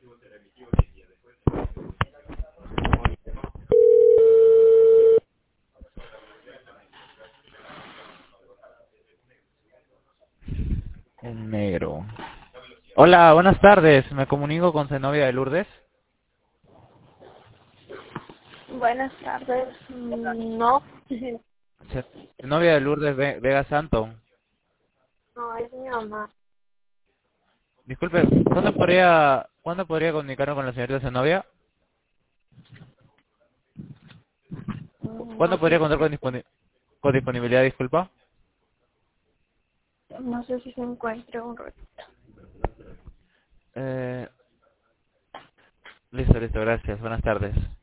En negro. Hola, buenas tardes. Me comunico con Zenobia de Lourdes. Buenas tardes. No, Zenobia de Lourdes Vega Santo. no es mi mamá. Disculpe, ¿cuándo podría comunicarme con la señorita Zenobia? ¿Cuándo No podría sé, contar con disponibilidad, disculpa? no sé si se encuentra un rato. Eh, listo, gracias. Buenas tardes.